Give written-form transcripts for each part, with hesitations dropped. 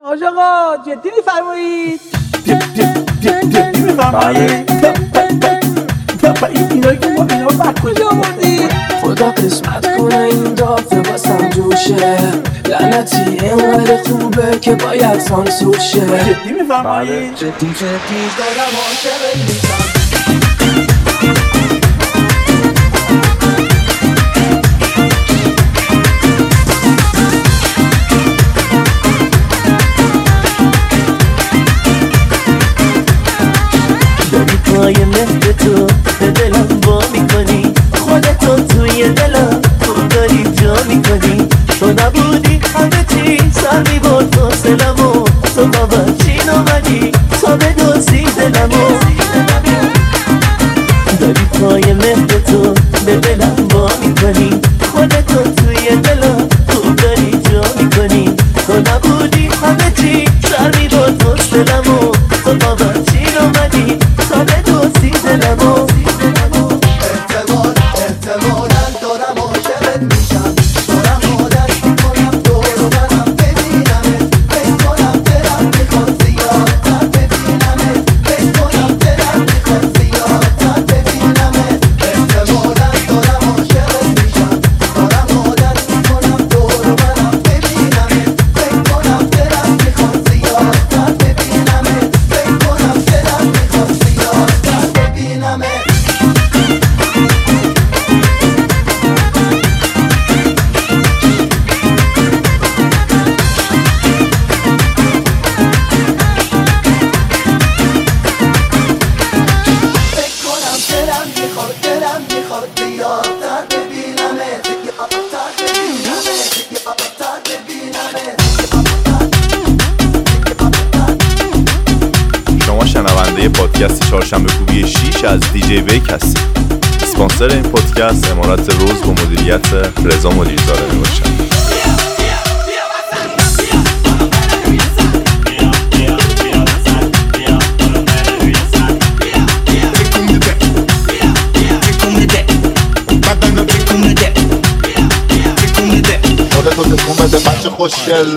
آج آقا جدی میفرمایید؟ جدی میفرمایید؟ اینایی که ما اینا رو بعد کجا آوردید؟ خدا قسمت کنه این دافه باسم جوشه، لعنتی اینقدر خوبه که باید سانسور شه. جدی میفرمایید؟ جدی دارم عاشق میشم. پای مهد تو به دلم با میکنی، خودتو توی دلم خوب داری جا میکنی. تو نبودی همه چی سر میبرد فاصلمو، تو بابا چی نامدی تا بدوزی دلمو. داری پای مهد تو به دلم با میکنی، خودتو توی دلم خوب داری جا میکنی. تو نبودی همه چی سر میبرد فاصلمو، تو بابا چی نامدی تا بدوزی دلمو. احتمالاً دارم عاشقت میشم، دارم عادت میکنم دور و برم ببینمت، فکر کنم دلم میخواد زیادتر ببینمت، فکر کنم دلم میخواد زیادتر ببینمت. احتمالاً دارم عاشقت میشم، دارم عادت میکنم دور و برم ببینمت، فکر کنم دلم میخواد زیادتر ببینمت، فکر کنم دلم میخواد زیادتر ببینمت. شما شنونده پادکست چهارشنبه کوبی 6 از دیجی ویک هستید. اسپانسر این پادکست امارات روز با مدیریت رضا مدیرزاده میباشد. خودتو تکون بده بچه خوشگل.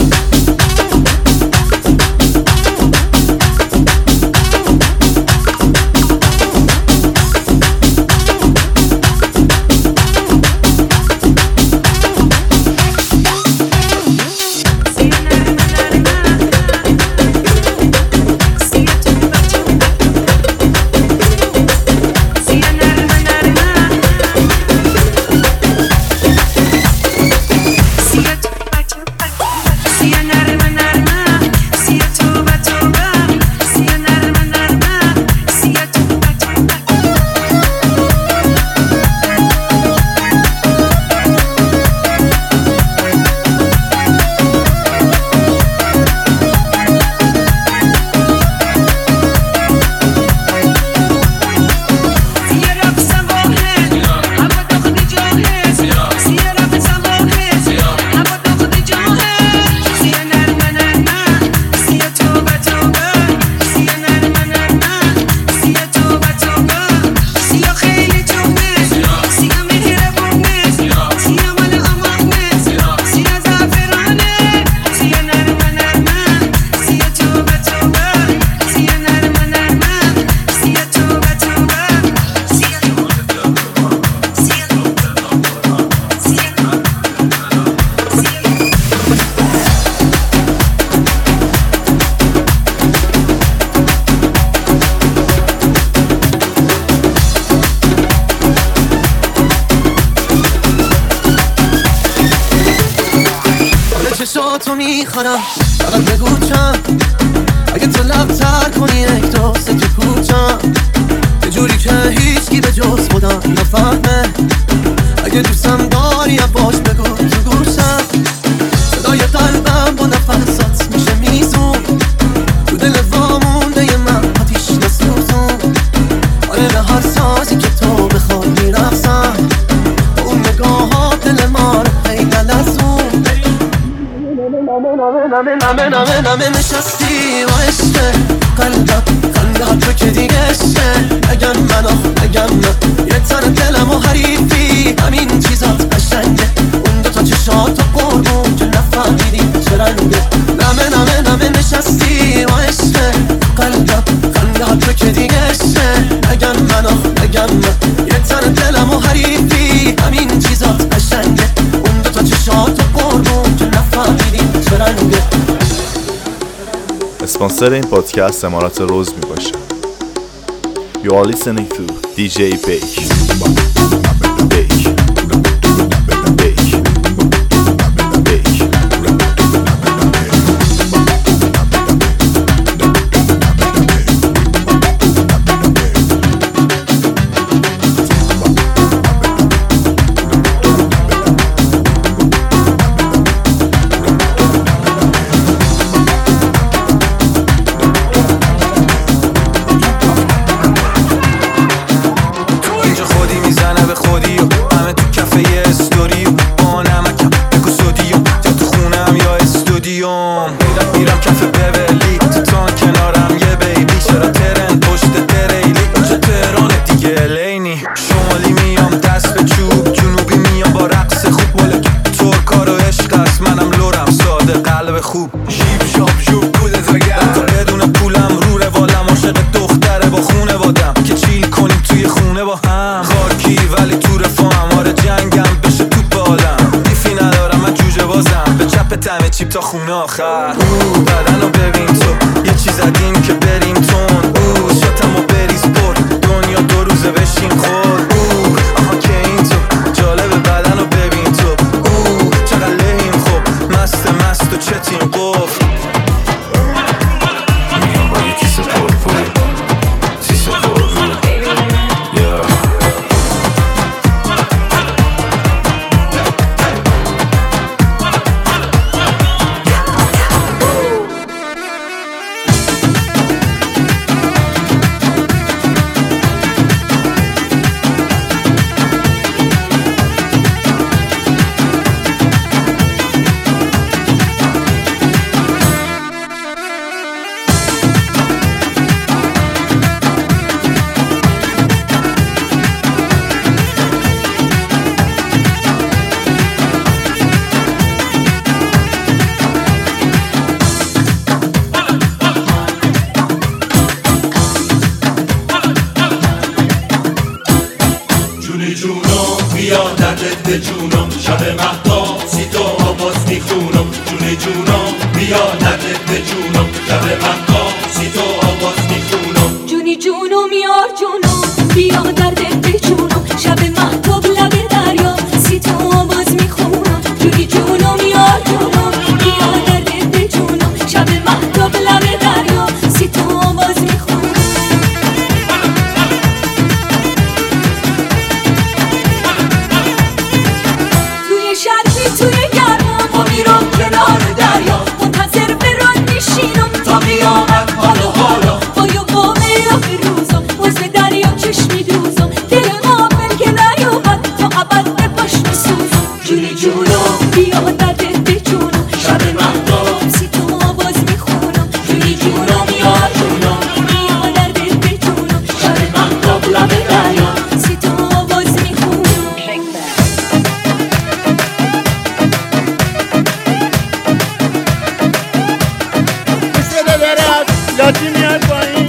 چشاتو میخوانم فقط بگو چند، اگه تو لبتر کنی یک دوست تو کوچم، یه جوری که هیچکی به جز خودم نفهمه. اگه دوستم داری باش بگو تو گوشم، صدای قلبم با نفسات میشه میزون، تو دل وامونده من آتیش نسوزون. آره به هر سازی که تو بخوای میرقصم، با اون نگاهات دل ما رو خیلی لرزون. نمه نشستی با عشق قلبم، قلبم تو که دیگه عشقه. اگم نه یه تن دلم و حریفی، همین چیزات قشنگه. اون دوتا چشات و قربون که نفهمیدی چه رنگه. نمه اسپانسر این پادکست امارات روز می باشه. You are listening to DJ Bake. میرم کف ببلی تو تان کنارم یه بیبی چرا ترن پشت دریلی اونجا تهرانه دیگه الینی شمالی میام دست به چوب جنوبی میام با رقص خوب ولی ترکا رو عشق است منم لورم ساده قلب خوب شیب شاب شوب پولت بگم تا بدون پولم رو روالم عاشق دختره با خونه وادم که چیل کنیم توی خونه با هم خاکی ولی تو رفاهم آره جنگم بشه توپ آدم بیفی ندارم من جوجه بازم به چپ تمه چیپ تا خونه آخر بدنو ببین تو یه چیز عدیم که بریم تون شتمو بریز پر دنیا 2 روزه بشین خود آها که این تو جالب بدنو ببین تو چقدر لحیم خوب مست و چتیم قفل میام با یه کیسه پر سیسه پر به جونم شب مهتاب سی تو آواز میخونم جونم بیا نده به جونم شب مهتاب سی تو آواز میخونم جونم یار جونم بیا درد به جونم شب مهتاب لب دریا سی تو آواز میخونم جونم یار جونم بیا درد به جونم شب مهتاب لب دریا سی تو آواز میخونم توی گرما ما میرم کنار دریا منتظر بران میشینم تا قیامت حالا بایا با میرم روزم وزن دریا چشمی دوزم دل غافل که نیومد تا ابد به پاش میسوزم جونم بیا درد به جونم شب مهتاب سی تو آواز میخونم جونم یار جونم بیا درد به جونم شب مهتاب لب دریا سی تو آواز میخونم لاتی میاد پایین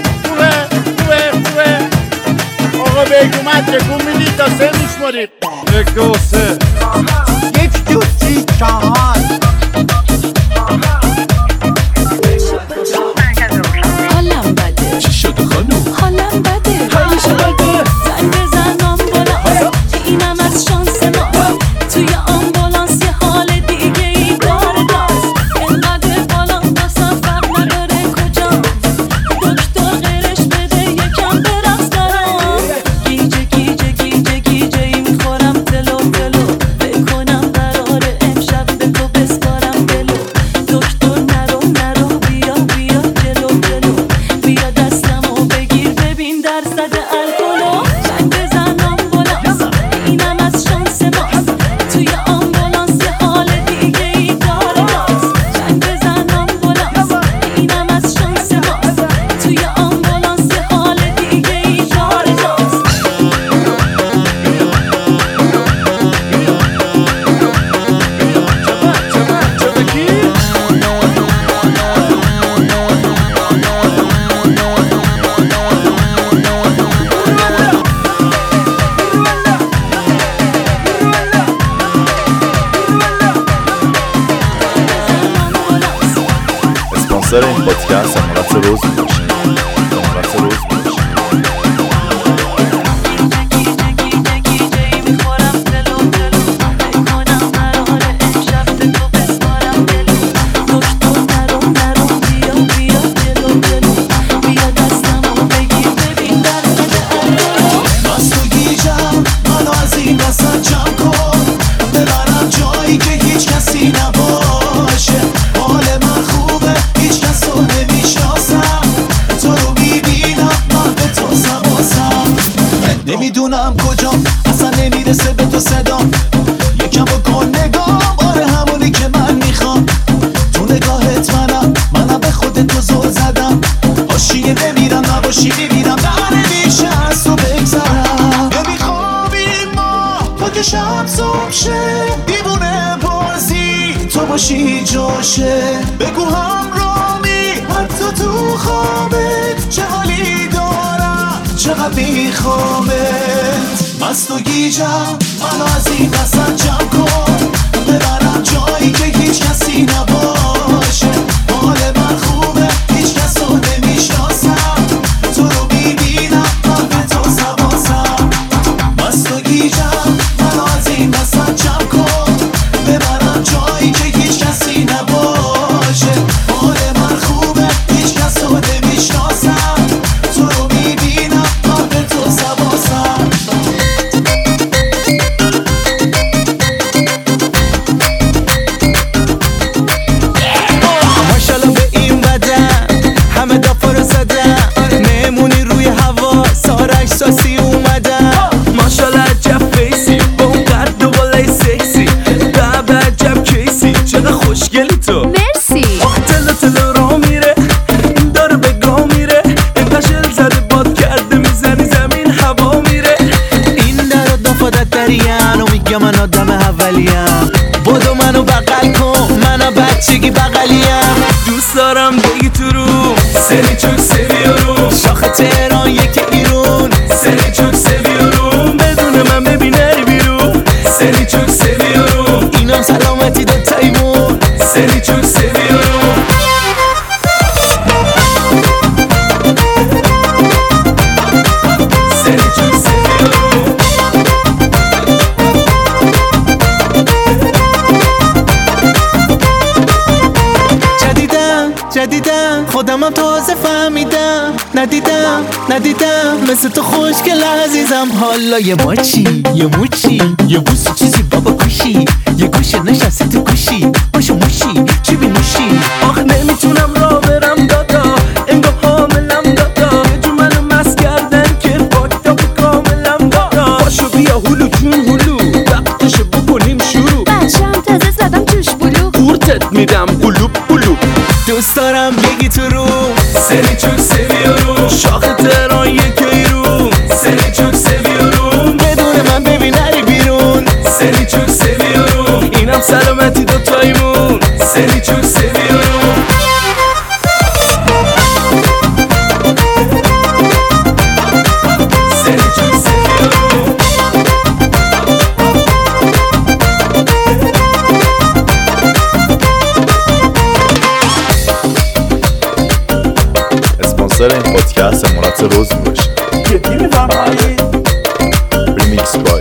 خوبه آقا بیگ اومد تکون میدی تا 3 میشمارید 1 2 3 1 2 3 4 حالم بده چی شده خانوم حالم بده زنگ بزن آمبولانس که اینم از شانس ما توی آمبولانس یه حال دیگه ای داره داست اینقدر بالان دستم فرق نداره کجا دکتر غیرش بده یکم برقص دارم گیجه ای میخورم تلو بکنم قراره امشب به اسپانسر این پادکست امارات روز میباشید. نمیدونم کجام اصلا نمیرسه به تو صدام، یکم بکن نگاه آره همونی که من میخوام. تو نگاهت منم به خودت تو زل زدم، حاشیه نمیرم نباشی میمیرم، نه نمیشه از تو بگذرم. نمیخوابیم ما تا که شب صبح شه، دیوونه بازی تو باشی جاشه. بگو همرامی حتی تو خوابت چه حالی دارم، چقدر میخوامت. مست و گیجم منو از این وسط جمع کن، ببرم جایی که هیچ کسی نباشه. حال من خوبه هیچ کس رو نمیشناسم، تو رو میبینم من به تو سواسم. مست و گیجم منو از این وسط جمع کن، ببرم جایی که هیچ کسی نباشه. حال من خوبه هیچ کس رو نمیشناسم، تو رو میبینم من به تو سواسم. ماشالله به این بدن همه دافا رو زدن، مهمونی روی هوا سارش ساسی اومدن. ماشالله عجب فیسی با اون قد و بالای سکسی، به عجب کیسی چقدر خوشگلی تو. مرسی. تلو را میره داره به گاه میره، اینقدر شل زده باد کرده میزنی زمین هوا میره. این در دافادت دریم و میگه من آدم اولیم، بدو منو بغل کن منو بچگی بغلیم. دوست دارم بگی تو رو سری چوک سویارو، شاخ تهران یک ایرون سری چوک سویارو، بدون من ببین نری بیرون سری چوک سویارو. اینم سلامتی دو تایمون سری چوک سویارو. جدیدم خودمم تازه فهمیدم، ندیدم مثل تو خوشگل عزیزم. حالا یه ماچی یه موچی یه بوسی چیزی بابا کشی، یه گوشه نشستی تو گوشی باشو موشی چی بی نوشی. آخه نمیتونم را برم دادا انگار حاملم دادا، یه جو منو مست کردن که فاکتا به کاملم دادا. باشو بیا هلو جون هلو وقتشو بکنیم شروع، بچم تازه زدم جوش بلو، قورتت میدم قلوب قلوب. دوست دارم بگی تو رو سری چوک سویارو، شاخ تهران یک ایرون سری چوک سویارو، بدون من ببین نری بیرون سری چوک سویارو. اینم سلامتی دو تایمون سری چوک سویارو. سری چوک سویارو. اسپانسر این پادکست امارات روز میباشید. ریمیکس